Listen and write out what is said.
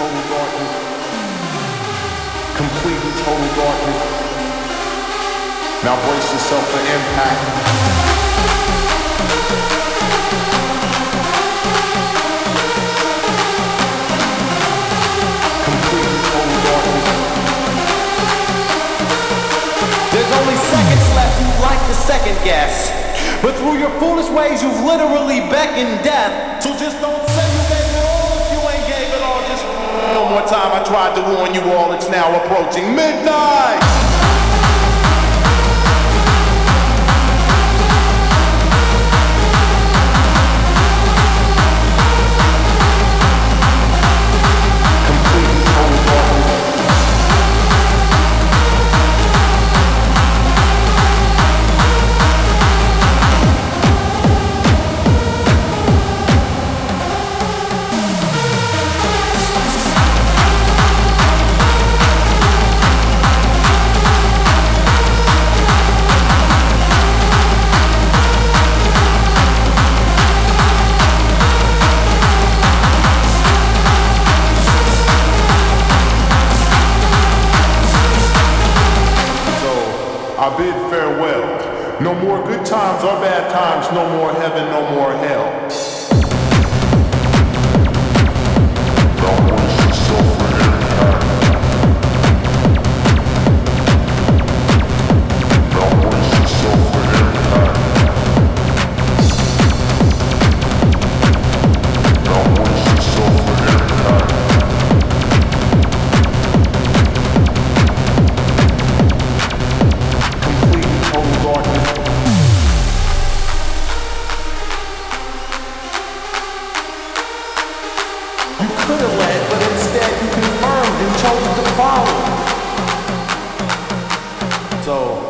total darkness. Complete and total darkness. Now brace yourself for impact. Complete and total darkness. There's only seconds left you'd like to second guess. But through your foolish ways you've literally beckoned death. So just don't say you gave it all if you ain't gave it all. Just one more time, I tried to warn you all, it's now approaching midnight. I bid farewell. No more good times or bad times, no more heaven, no more hell. Now brace yourself for impact. Now brace yourself for impact. Now brace yourself for impact. You could have led, but instead you confirmed and chose to follow. So